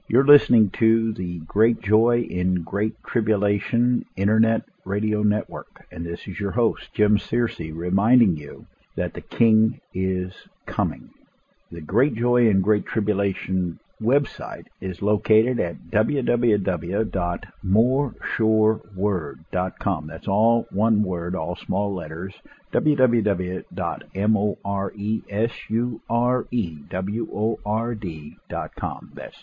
You're listening to the Great Joy in Great Tribulation Internet Radio Network, and this is your host, Jim Searcy, reminding you that the King is coming. The Great Joy in Great Tribulation website is located at www.moressureword.com. That's all one word, all small letters, www.moressureword.com. That's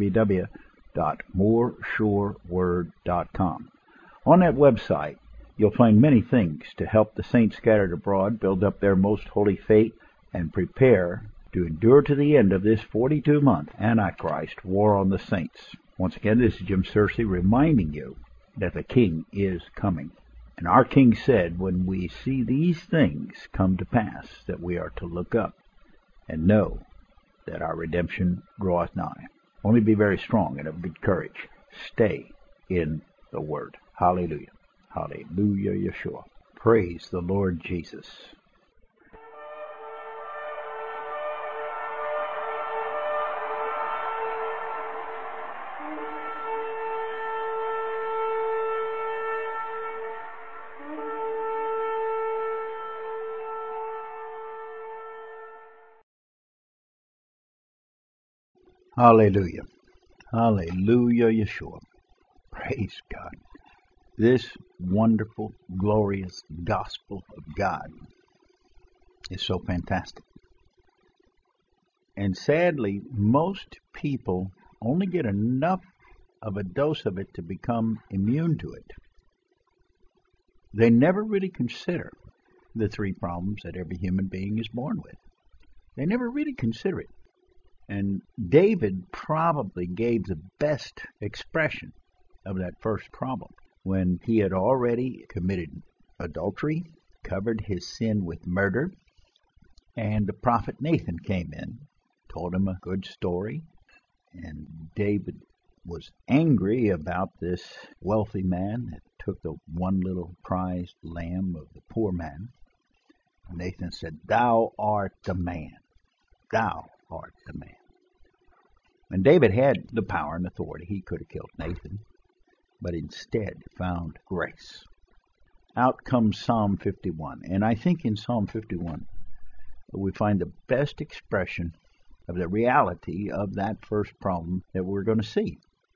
www.moressureword.com. On that website, you'll find many things to help the saints scattered abroad build up their most holy faith and prepare to endure to the end of this 42-month Antichrist war on the saints. Once again, this is Jim Searcy reminding you that the King is coming. And our King said, when we see these things come to pass, that we are to look up and know that our redemption draweth nigh. Only be very strong and of good courage. Stay in the Word. Hallelujah. Hallelujah, Yeshua. Praise the Lord Jesus. Hallelujah. Hallelujah, Yeshua. Praise God. This wonderful, glorious gospel of God is so fantastic. And sadly, most people only get enough of a dose of it to become immune to it. They never really consider the three problems that every human being is born with. They never really consider it. And David probably gave the best expression of that first problem when he had already committed adultery, covered his sin with murder, and the prophet Nathan came in, told him a good story, and David was angry about this wealthy man that took the one little prized lamb of the poor man. Nathan said, "Thou art the man. Thou art the man." And David had the power and authority. He could have killed Nathan, but instead found grace. Out comes Psalm 51. And I think in Psalm 51, we find the best expression of the reality of that first problem that we're going to see.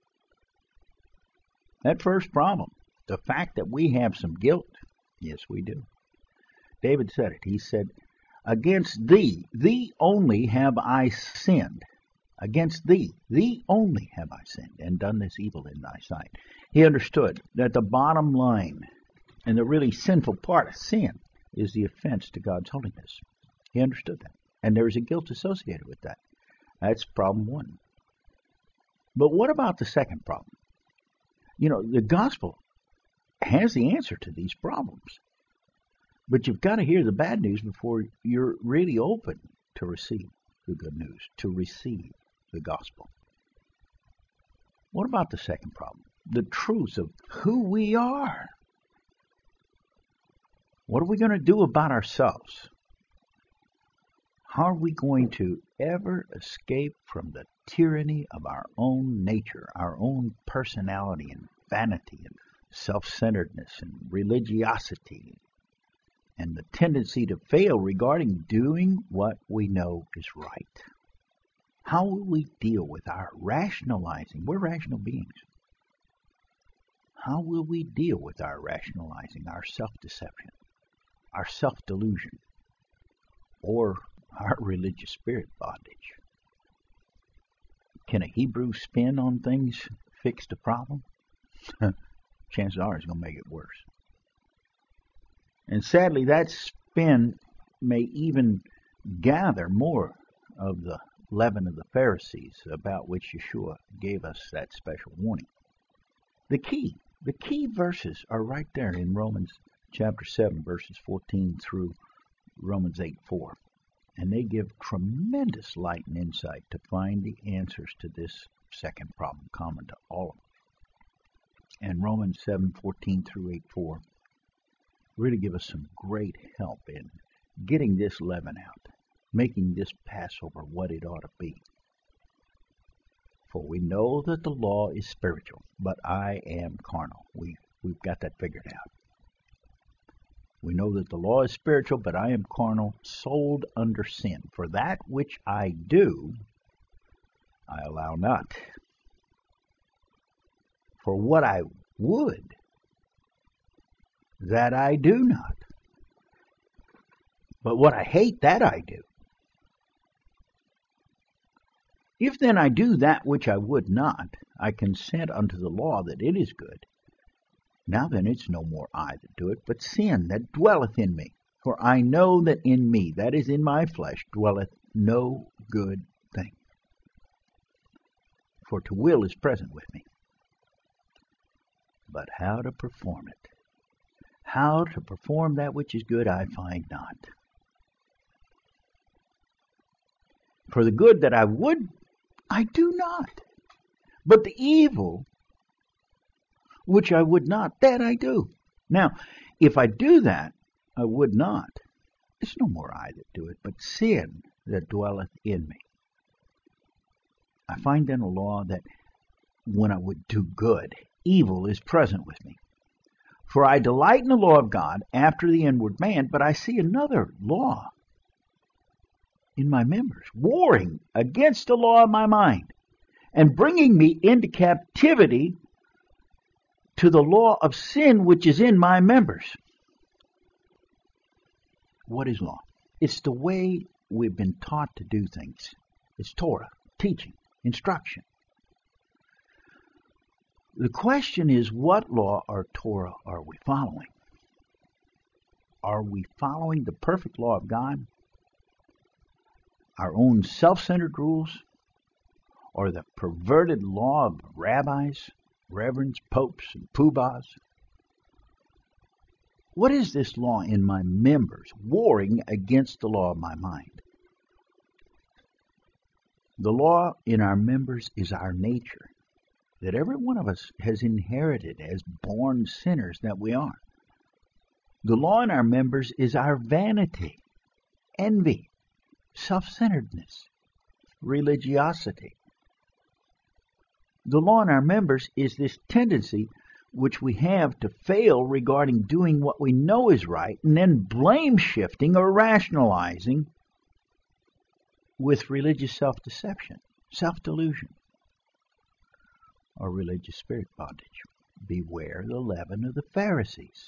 That first problem, the fact that we have some guilt. Yes, we do. David said it. He said, "Against thee only have I sinned. Against thee only have I sinned, and done this evil in thy sight." He understood that the bottom line and the really sinful part of sin is the offense to God's holiness. He understood that. And there is a guilt associated with that. That's problem one. But what about the second problem? You know, the gospel has the answer to these problems. But you've got to hear the bad news before you're really open to receive the good news, to receive the gospel. What about the second problem? The truth of who we are. What are we going to do about ourselves? How are we going to ever escape from the tyranny of our own nature, our own personality and vanity and self-centeredness and religiosity and the tendency to fail regarding doing what we know is right? How will we deal with our rationalizing? We're rational beings. How will we deal with our rationalizing, our self-deception, our self-delusion, or our religious spirit bondage? Can a Hebrew spin on things fix the problem? Chances are it's going to make it worse. And sadly, that spin may even gather more of the leaven of the Pharisees, about which Yeshua gave us that special warning. The key verses are right there in Romans chapter 7, verses 14 through Romans 8:4. And they give tremendous light and insight to find the answers to this second problem common to all of them. And Romans 7:14 through 8:4 really give us some great help in getting this leaven out, making this Passover what it ought to be. For we know that the law is spiritual, but I am carnal. We've got that figured out. We know that the law is spiritual, but I am carnal, sold under sin. For that which I do, I allow not. For what I would, that I do not. But what I hate, that I do. If then I do that which I would not, I consent unto the law that it is good. Now then it's no more I that do it, but sin that dwelleth in me. For I know that in me, that is in my flesh, dwelleth no good thing. For to will is present with me, but how to perform it, how to perform that which is good, I find not. For the good that I would, I do not. But the evil which I would not, that I do. Now, if I do that, I would not. It's no more I that do it, but sin that dwelleth in me. I find then a law that when I would do good, evil is present with me. For I delight in the law of God after the inward man, but I see another law in my members, warring against the law of my mind, and bringing me into captivity to the law of sin which is in my members. What is law? It's the way we've been taught to do things. It's Torah, teaching, instruction. The question is, what law or Torah are we following? Are we following the perfect law of God? Our own self-centered rules? Or the perverted law of rabbis, reverends, popes, and poobahs? What is this law in my members, warring against the law of my mind? The law in our members is our nature, that every one of us has inherited as born sinners that we are. The law in our members is our vanity, envy, self-centeredness, religiosity. The law in our members is this tendency which we have to fail regarding doing what we know is right, and then blame shifting or rationalizing with religious self-deception, self-delusion, or religious spirit bondage. Beware the leaven of the Pharisees.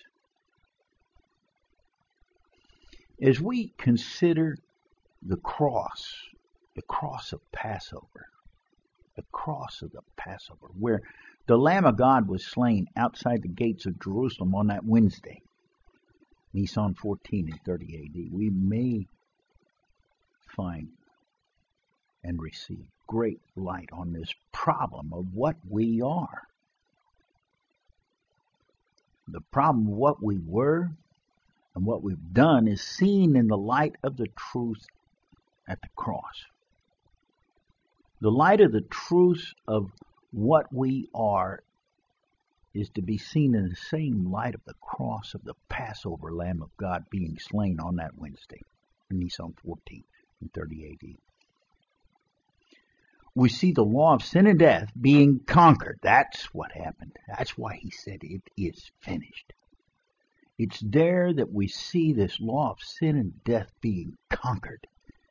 As we consider the cross of Passover, the cross of the Passover, where the Lamb of God was slain outside the gates of Jerusalem on that Wednesday, Nisan 14 and 30 AD, we may find and receive great light on this problem of what we are. The problem of what we were and what we've done is seen in the light of the truth at the cross. The light of the truth of what we are is to be seen in the same light of the cross of the Passover Lamb of God being slain on that Wednesday, in Nisan 14 and 30 AD. We see the law of sin and death being conquered. That's what happened. That's why he said it is finished. It's there that we see this law of sin and death being conquered.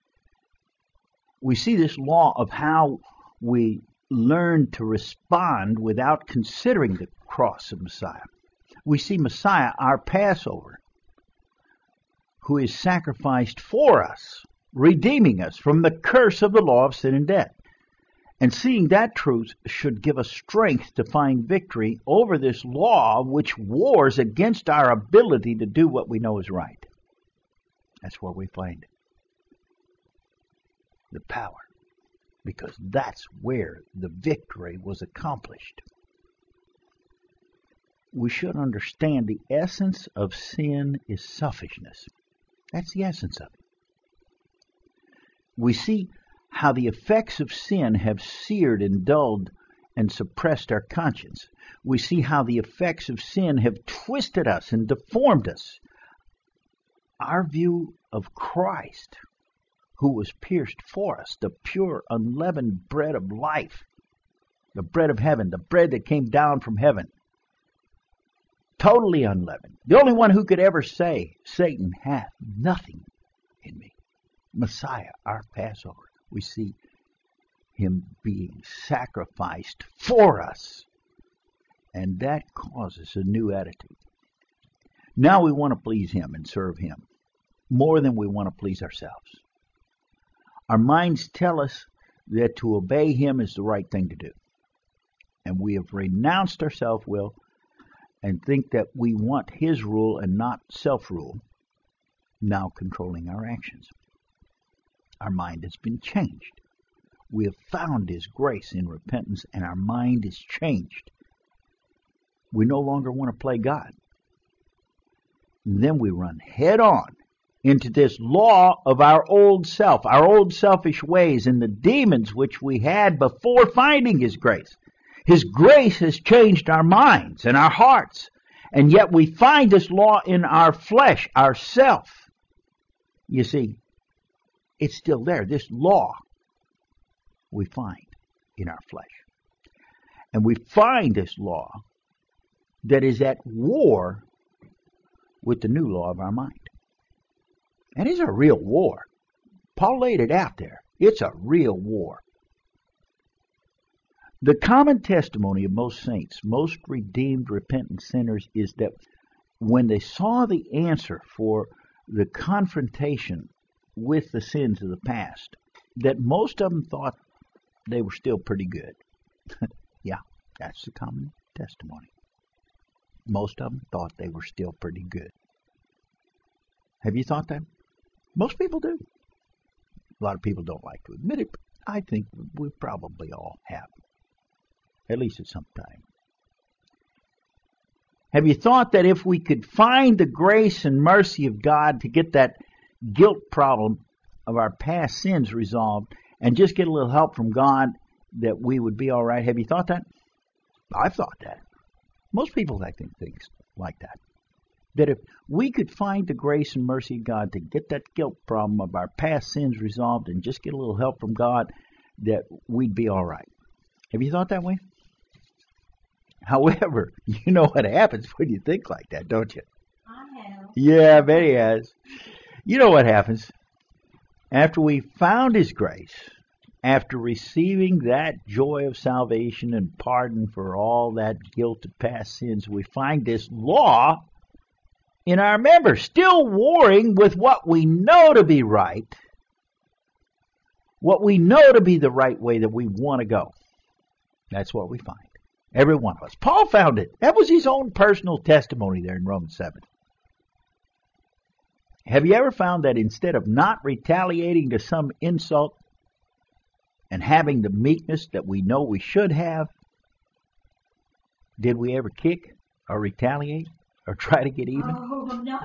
We see this law of how we learn to respond without considering the cross of Messiah. We see Messiah, our Passover, who is sacrificed for us, redeeming us from the curse of the law of sin and death. And seeing that truth should give us strength to find victory over this law which wars against our ability to do what we know is right. That's where we find it. The power. Because that's where the victory was accomplished. We should understand the essence of sin is selfishness. That's the essence of it. We see how the effects of sin have seared and dulled and suppressed our conscience. We see how the effects of sin have twisted us and deformed us. Our view of Christ, who was pierced for us, the pure, unleavened bread of life, the bread of heaven, the bread that came down from heaven, totally unleavened. The only one who could ever say, Satan hath nothing in me. Messiah, our Passover. We see him being sacrificed for us. And that causes a new attitude. Now we want to please him and serve him more than we want to please ourselves. Our minds tell us that to obey him is the right thing to do. And we have renounced our self-will and think that we want his rule and not self-rule, now controlling our actions. Our mind has been changed. We have found his grace in repentance, and our mind is changed. We no longer want to play God. And then we run head on into this law of our old self, our old selfish ways, and the demons which we had before finding his grace. His grace has changed our minds and our hearts, and yet we find this law in our flesh, ourself. You see, it's still there. This law we find in our flesh. And we find this law that is at war with the new law of our mind. And it's a real war. Paul laid it out there. It's a real war. The common testimony of most saints, most redeemed, repentant sinners, is that when they saw the answer for the confrontation with the sins of the past, that most of them thought they were still pretty good. Yeah, that's the common testimony. Most of them thought they were still pretty good. Have you thought that? Most people do. A lot of people don't like to admit it, but I think we probably all have. At least at some time. Have you thought that if we could find the grace and mercy of God to get that guilt problem of our past sins resolved and just get a little help from God, that we would be all right? Have you thought that? I've thought that. Most people, I think, like that. That if we could find the grace and mercy of God to get that guilt problem of our past sins resolved and just get a little help from God, that we'd be all right. Have you thought that way? However, you know what happens when you think like that, don't you? I have. Yeah, I bet he has. You know what happens. After we found his grace, after receiving that joy of salvation and pardon for all that guilt of past sins, we find this law in our members, still warring with what we know to be right, what we know to be the right way that we want to go. That's what we find. Every one of us. Paul found it. That was his own personal testimony there in Romans 7. Have you ever found that instead of not retaliating to some insult and having the meekness that we know we should have, did we ever kick or retaliate or try to get even? Oh, no.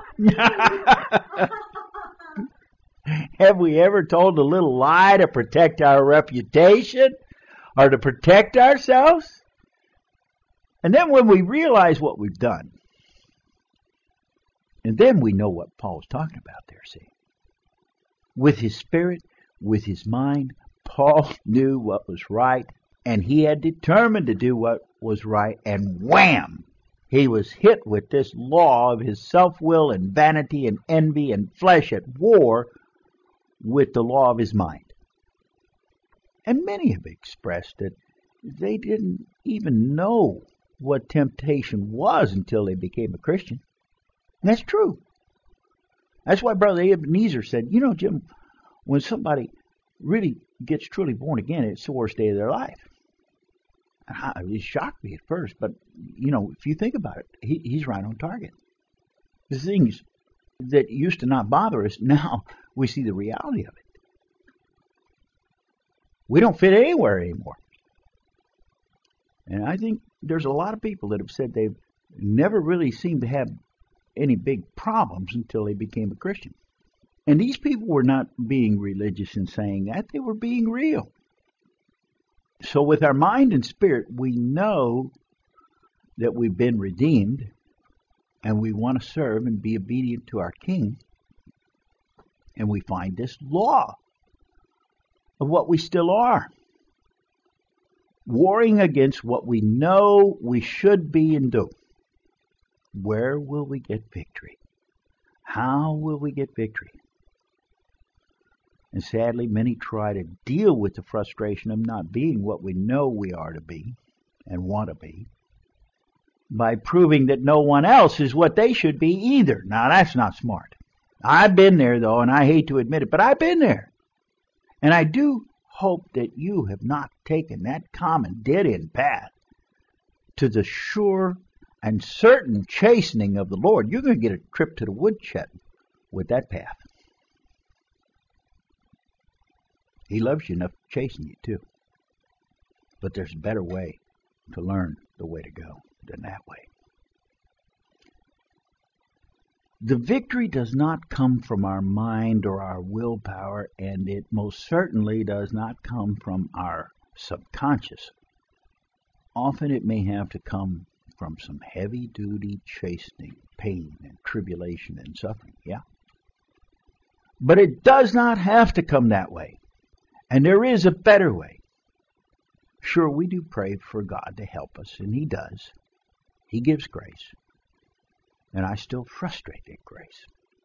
Have we ever told a little lie to protect our reputation or to protect ourselves? And then when we realize what we've done, and then we know what Paul's talking about there, see. With his spirit, with his mind, Paul knew what was right, and he had determined to do what was right, and wham! He was hit with this law of his self-will and vanity and envy and flesh at war with the law of his mind. And many have expressed that they didn't even know what temptation was until they became a Christian. And that's true. That's why Brother Ebenezer said, you know, Jim, when somebody really gets truly born again, it's the worst day of their life. It shocked me at first, but, you know, if you think about it, he's right on target. The things that used to not bother us, now we see the reality of it. We don't fit anywhere anymore. And I think there's a lot of people that have said they've never really seemed to have any big problems until they became a Christian. And these people were not being religious in saying that. They were being real. So with our mind and spirit, we know that we've been redeemed and we want to serve and be obedient to our King. And we find this law of what we still are. warring against what we know we should be and do. Where will we get victory? How will we get victory? And sadly, many try to deal with the frustration of not being what we know we are to be and want to be by proving that no one else is what they should be either. Now, that's not smart. I've been there, though, and I hate to admit it, but I've been there. And I do hope that you have not taken that common dead-end path to the sure and certain chastening of the Lord. You're going to get a trip to the woodshed with that path. He loves you enough to chasten you, too. But there's a better way to learn the way to go than that way. The victory does not come from our mind or our willpower, and it most certainly does not come from our subconscious. Often it may have to come from some heavy-duty chastening, pain and tribulation and suffering, yeah. But it does not have to come that way. And there is a better way. Sure, we do pray for God to help us, and He does. He gives grace. And I still frustrate that grace.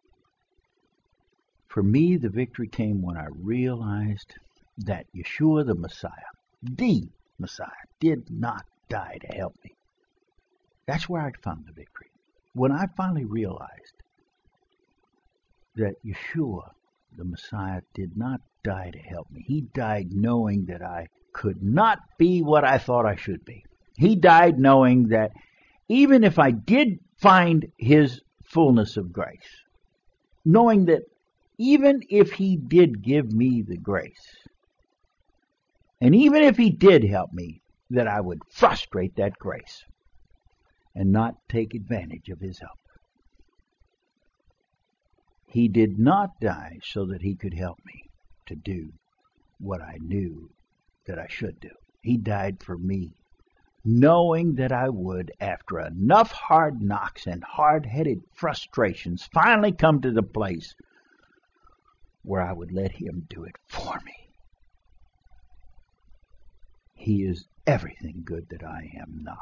For me, the victory came when I realized that Yeshua the Messiah, did not die to help me. That's where I found the victory. When I finally realized that Yeshua the Messiah did not die to help me. He died knowing that I could not be what I thought I should be. He died knowing that even if I did find His fullness of grace, knowing that even if He did give me the grace, and even if He did help me, that I would frustrate that grace and not take advantage of His help. He did not die so that He could help me to do what I knew that I should do. He died for me, knowing that I would, after enough hard knocks and hard-headed frustrations, finally come to the place where I would let Him do it for me. He is everything good that I am not.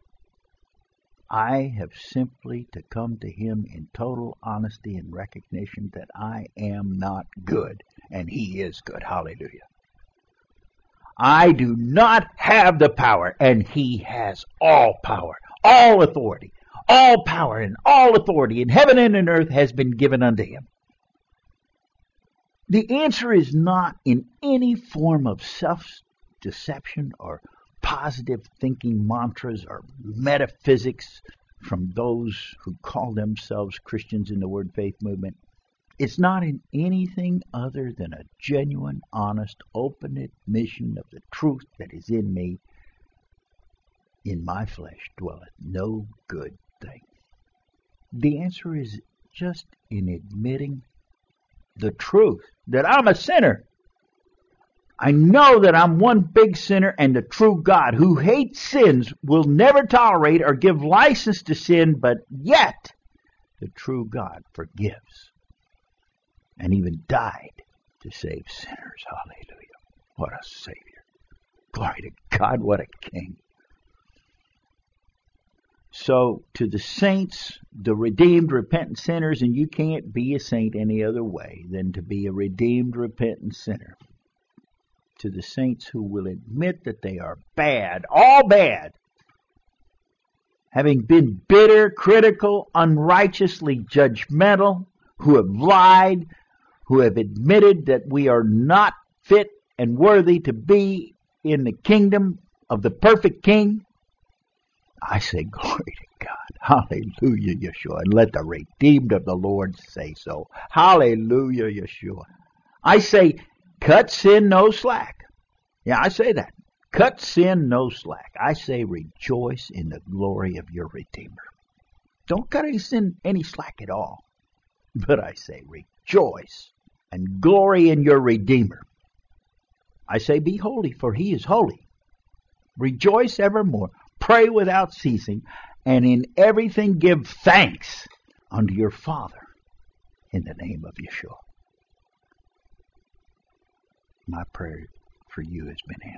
I have simply to come to Him in total honesty and recognition that I am not good, and He is good. Hallelujah. I do not have the power, and He has all power, all authority, all power, and all authority in heaven and in earth has been given unto Him. The answer is not in any form of self-deception or positive thinking mantras or metaphysics from those who call themselves Christians in the Word Faith movement. It's not in anything other than a genuine, honest, open admission of the truth that is in me. In my flesh dwelleth no good thing. The answer is just in admitting the truth that I'm a sinner. I know that I'm one big sinner, and the true God who hates sins will never tolerate or give license to sin, but yet the true God forgives and even died to save sinners. Hallelujah. What a Savior. Glory to God. What a King. So to the saints, the redeemed, repentant sinners, and you can't be a saint any other way than to be a redeemed, repentant sinner. To the saints who will admit that they are bad, all bad, having been bitter, critical, unrighteously judgmental, who have lied, who have admitted that we are not fit and worthy to be in the kingdom of the perfect King, I say glory to God. Hallelujah, Yeshua. And let the redeemed of the Lord say so. Hallelujah, Yeshua. I say, cut sin no slack. Yeah, I say that. Cut sin no slack. I say rejoice in the glory of your Redeemer. Don't cut any sin any slack at all. But I say rejoice and glory in your Redeemer. I say be holy, for He is holy. Rejoice evermore. Pray without ceasing. And in everything give thanks unto your Father in the name of Yeshua. My prayer for you has been answered.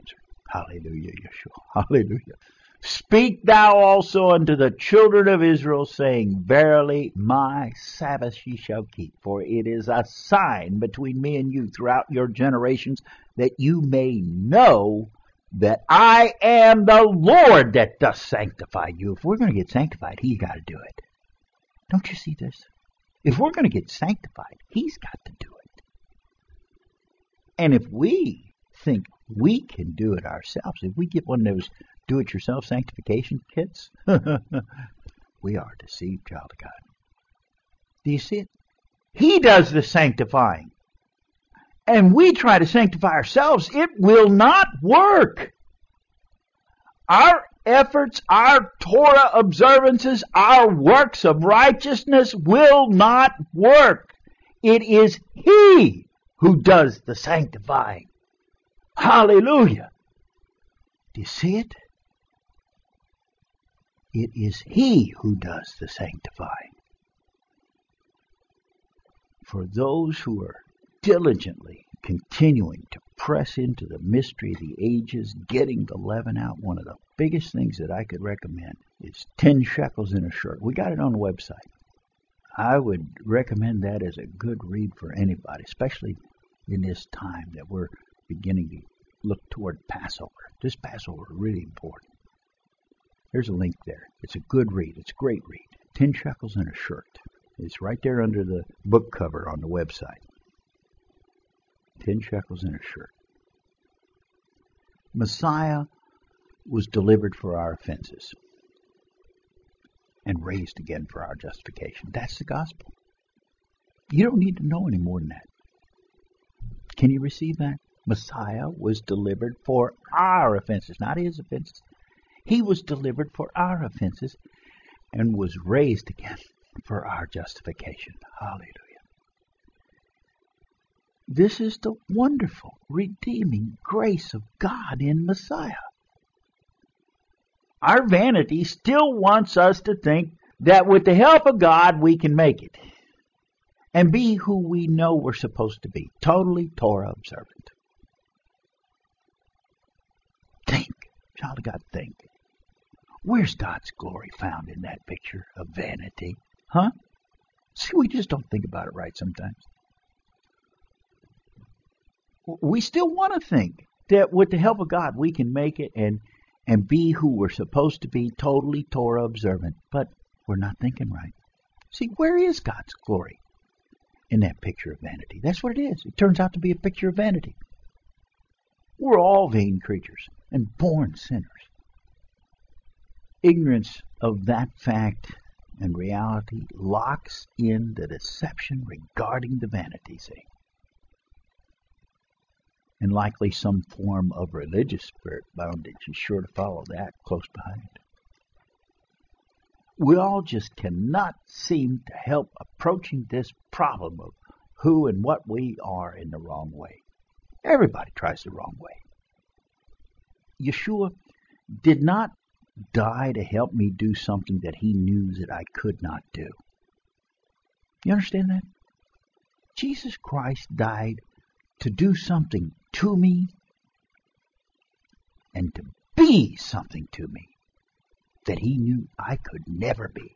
Hallelujah, Yeshua. Hallelujah. Speak thou also unto the children of Israel, saying, Verily my Sabbath ye shall keep, for it is a sign between me and you throughout your generations, that you may know that I am the Lord that doth sanctify you. If we're going to get sanctified, He's got to do it. Don't you see this? If we're going to get sanctified, He's got to do it. And if we think we can do it ourselves, if we get one of those do-it-yourself sanctification kits, we are deceived, child of God. Do you see it? He does the sanctifying. And we try to sanctify ourselves, it will not work. Our efforts, our Torah observances, our works of righteousness will not work. It is He who does the sanctifying. Hallelujah. Do you see it? It is He who does the sanctifying. For those who are diligently continuing to press into the mystery of the ages, getting the leaven out, one of the biggest things that I could recommend is 10 shekels in a shirt. We got it on the website. I would recommend that as a good read for anybody, especially in this time that we're beginning to look toward Passover. This Passover is really important. There's a link there. It's a good read. It's a great read. 10 shekels in a shirt. It's right there under the book cover on the website. 10 shekels in a shirt. Messiah was delivered for our offenses and raised again for our justification. That's the gospel. You don't need to know any more than that. Can you receive that? Messiah was delivered for our offenses, not His offenses. He was delivered for our offenses and was raised again for our justification. Hallelujah. This is the wonderful, redeeming grace of God in Messiah. Our vanity still wants us to think that with the help of God we can make it and be who we know we're supposed to be, totally Torah observant. Think, child of God, think. Where's God's glory found in that picture of vanity? Huh? See, we just don't think about it right sometimes. We still want to think that with the help of God we can make it and be who we're supposed to be, totally Torah observant, but we're not thinking right. See, where is God's glory in that picture of vanity? That's what it is. It turns out to be a picture of vanity. We're all vain creatures and born sinners. Ignorance of that fact and reality locks in the deception regarding the vanity, see? And likely some form of religious spirit bondage is sure to follow that close behind. We all just cannot seem to help approaching this problem of who and what we are in the wrong way. Everybody tries the wrong way. Yeshua did not die to help me do something that He knew that I could not do. You understand that? Jesus Christ died to do something to me and to be something to me that He knew I could never be.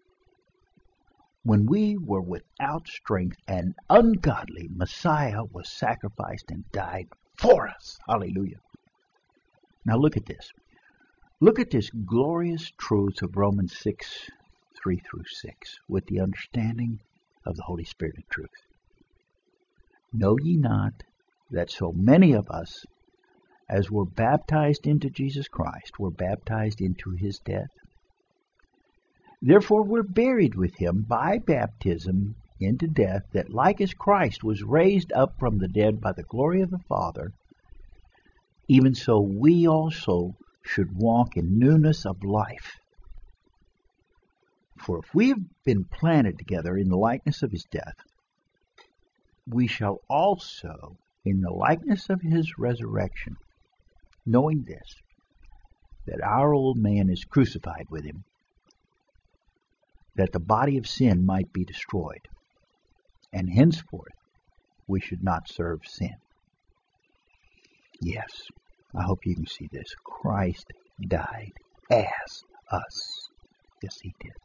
When we were without strength and ungodly, Messiah was sacrificed and died for us. Hallelujah. Now look at this. Look at this glorious truth of Romans 6, 3 through 6, with the understanding of the Holy Spirit of truth. Know ye not that so many of us, as were baptized into Jesus Christ, were baptized into His death? Therefore we're buried with Him by baptism into death, that like as Christ was raised up from the dead by the glory of the Father, even so we also should walk in newness of life. For if we have been planted together in the likeness of His death, we shall also in the likeness of His resurrection, knowing this, that our old man is crucified with Him, that the body of sin might be destroyed, and henceforth we should not serve sin. Yes, I hope you can see this. Christ died as us. Yes, He did.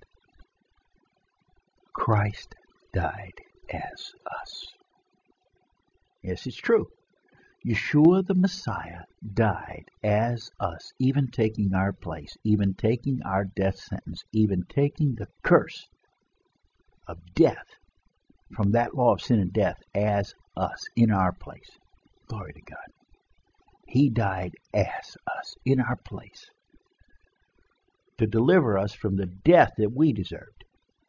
Christ died as us. Yes, it's true. Yeshua the Messiah died as us, even taking our place, even taking our death sentence, even taking the curse of death from that law of sin and death as us, in our place. Glory to God. He died as us, in our place, to deliver us from the death that we deserved.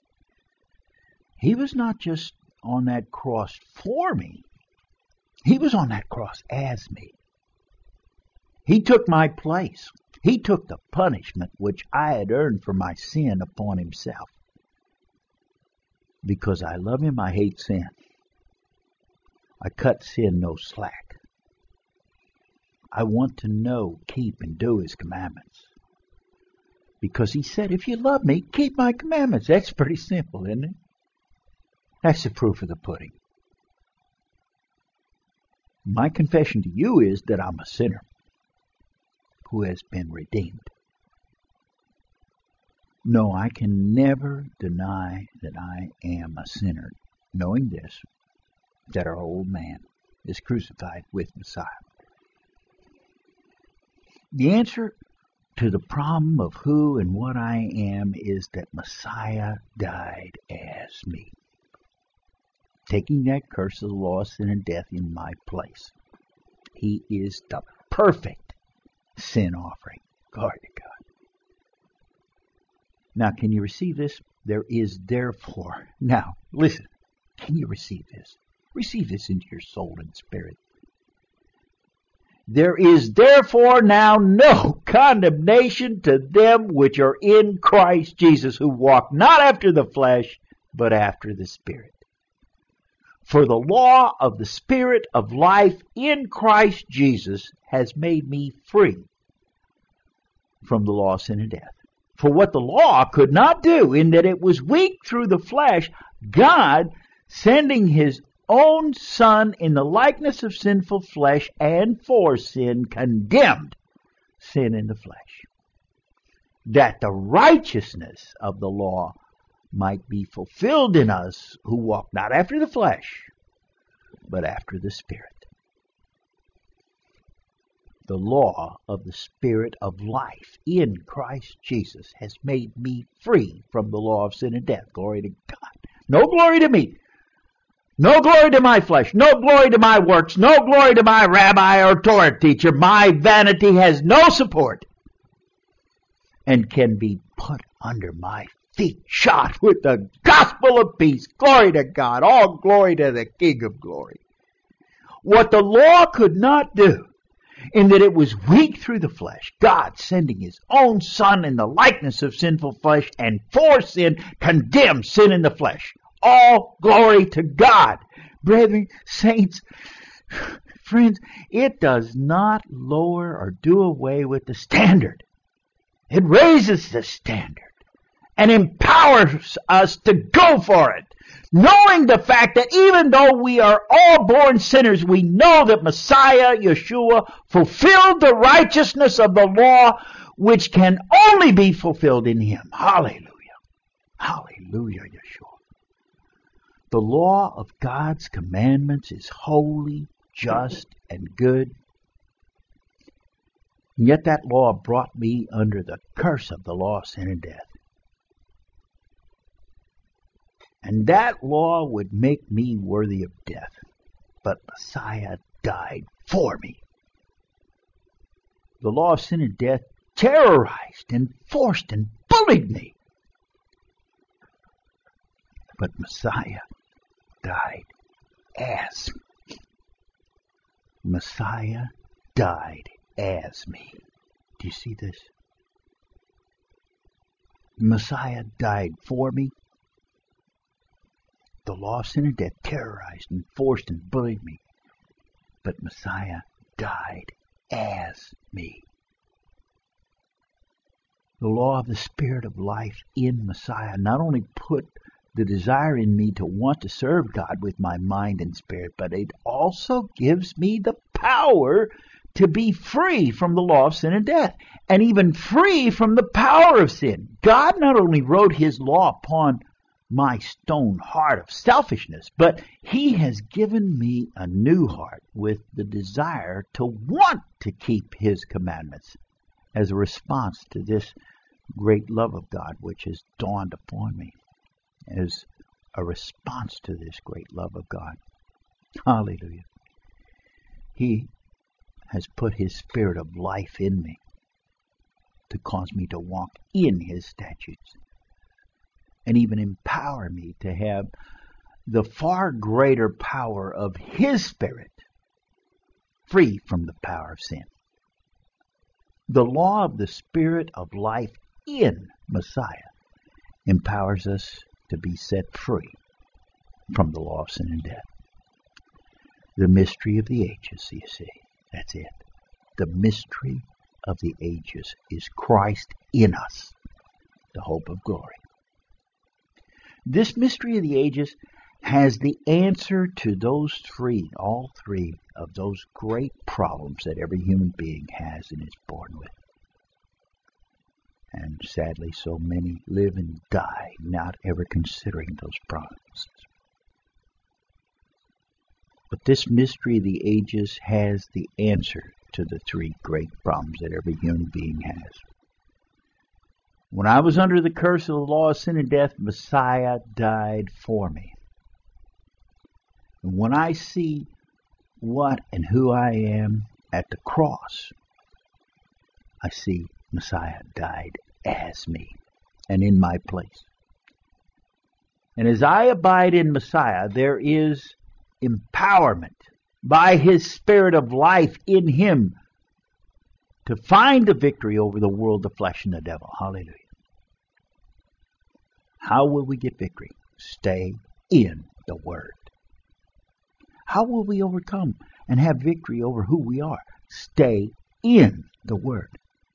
He was not just on that cross for me. He was on that cross as me. He took my place. He took the punishment which I had earned for my sin upon Himself. Because I love Him, I hate sin. I cut sin no slack. I want to know, keep, and do His commandments. Because He said, if you love me, keep my commandments. That's pretty simple, isn't it? That's the proof of the pudding. My confession to you is that I'm a sinner who has been redeemed. No, I can never deny that I am a sinner, knowing this, that our old man is crucified with Messiah. The answer to the problem of who and what I am is that Messiah died as me, taking that curse of the law, sin, and death in my place. He is the perfect sin offering. Glory to God. Now, can you receive this? There is therefore. Now, listen. Can you receive this? Receive this into your soul and spirit. There is therefore now no condemnation to them which are in Christ Jesus, who walk not after the flesh, but after the Spirit. For the law of the Spirit of life in Christ Jesus has made me free from the law of sin and death. For what the law could not do, in that it was weak through the flesh, God, sending His own Son in the likeness of sinful flesh and for sin, condemned sin in the flesh, that the righteousness of the law might be fulfilled in us who walk not after the flesh, but after the Spirit. The law of the Spirit of life in Christ Jesus has made me free from the law of sin and death. Glory to God. No glory to me. No glory to my flesh. No glory to my works. No glory to my rabbi or Torah teacher. My vanity has no support and can be put under my feet, shod with the gospel of peace. Glory to God. All glory to the King of glory. What the law could not do, in that it was weak through the flesh, God sending His own Son in the likeness of sinful flesh, and for sin condemned sin in the flesh. All glory to God. Brethren, saints, friends, it does not lower or do away with the standard. It raises the standard and empowers us to go for it, knowing the fact that even though we are all born sinners, we know that Messiah, Yeshua, fulfilled the righteousness of the law, which can only be fulfilled in Him. Hallelujah. Hallelujah, Yeshua. The law of God's commandments is holy, just, and good. And yet that law brought me under the curse of the law of sin and death. And that law would make me worthy of death. But Messiah died for me. The law of sin and death terrorized and forced and bullied me. But Messiah died as me. Messiah died as me. Do you see this? Messiah died for me. The law of sin and death terrorized and forced and bullied me. But Messiah died as me. The law of the Spirit of life in Messiah not only put the desire in me to want to serve God with my mind and spirit, but it also gives me the power to be free from the law of sin and death, and even free from the power of sin. God not only wrote his law upon my stone heart of selfishness, but he has given me a new heart with the desire to want to keep his commandments as a response to this great love of God which has dawned upon me, as a response to this great love of God. Hallelujah. He has put his spirit of life in me to cause me to walk in his statutes, and even empower me to have the far greater power of his spirit, free from the power of sin. The law of the spirit of life in Messiah empowers us to be set free from the law of sin and death. The mystery of the ages, you see. That's it. The mystery of the ages is Christ in us, the hope of glory. This mystery of the ages has the answer to all three of those great problems that every human being has and is born with. And sadly, so many live and die not ever considering those problems. But this mystery of the ages has the answer to the three great problems that every human being has. When I was under the curse of the law of sin and death, Messiah died for me. And when I see what and who I am at the cross, I see Messiah died as me and in my place. And as I abide in Messiah, there is empowerment by his spirit of life in him to find the victory over the world, the flesh, and the devil. Hallelujah. How will we get victory? Stay in the Word. How will we overcome and have victory over who we are? Stay in the Word.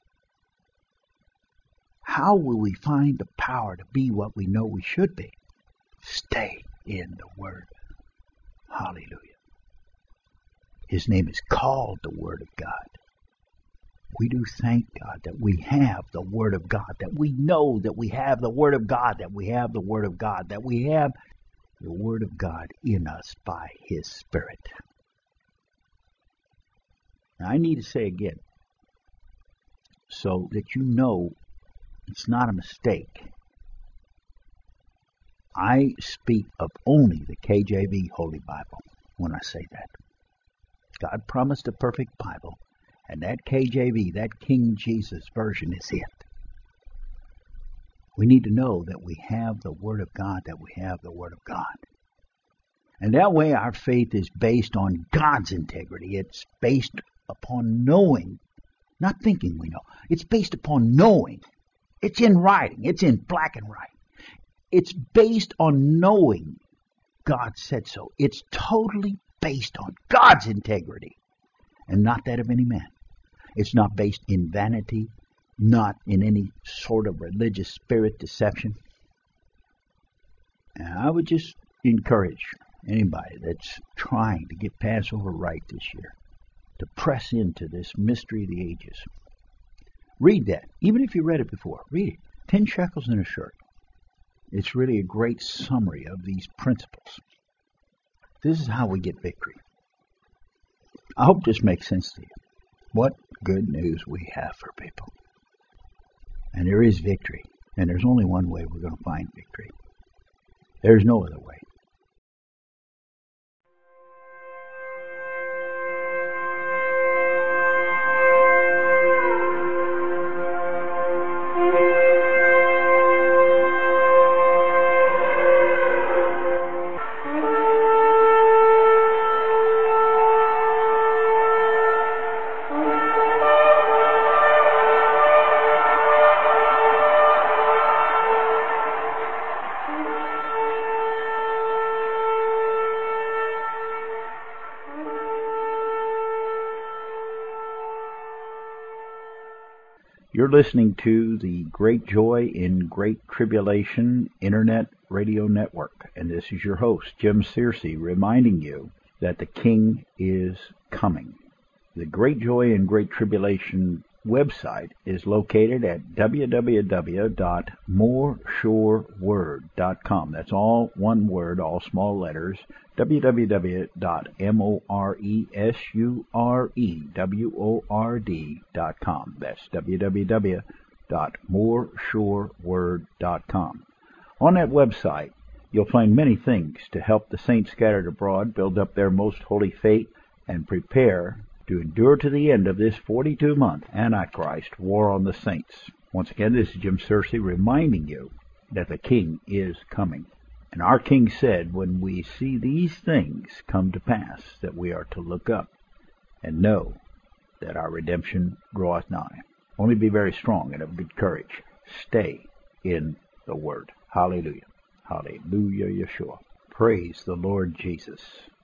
How will we find the power to be what we know we should be? Stay in the Word. Hallelujah. His name is called the Word of God. We do thank God that we have the Word of God, that we know that we have the Word of God, that we have the Word of God, that we have the Word of God in us by his Spirit. Now, I need to say again, so that you know it's not a mistake. I speak of only the KJV Holy Bible when I say that. God promised a perfect Bible, and that KJV, that King Jesus version, is it. We need to know that we have the Word of God, that we have the Word of God. And that way our faith is based on God's integrity. It's based upon knowing, not thinking we know. It's based upon knowing. It's in writing. It's in black and white. It's based on knowing God said so. It's totally based on God's integrity and not that of any man. It's not based in vanity, not in any sort of religious spirit deception. And I would just encourage anybody that's trying to get Passover right this year to press into this mystery of the ages. Read that. Even if you read it before, read it. 10 shekels in a shirt. It's really a great summary of these principles. This is how we get victory. I hope this makes sense to you. What good news we have for people. And there is victory. And there's only one way we're going to find victory. There's no other way. You're listening to the Great Joy in Great Tribulation Internet Radio Network, and this is your host, Jim Searcy, reminding you that the King is coming. The Great Joy and Great Tribulation website is located at www.moreshoreword.com. That's all one word, all small letters, www.moreshoreword.com. That's www.moreshoreword.com. On that website, you'll find many things to help the saints scattered abroad build up their most holy faith and prepare to endure to the end of this 42-month Antichrist war on the saints. Once again, this is Jim Searcy reminding you that the King is coming. And our King said, when we see these things come to pass, that we are to look up and know that our redemption draweth nigh. Only be very strong and of good courage. Stay in the Word. Hallelujah. Hallelujah, Yeshua. Praise the Lord Jesus.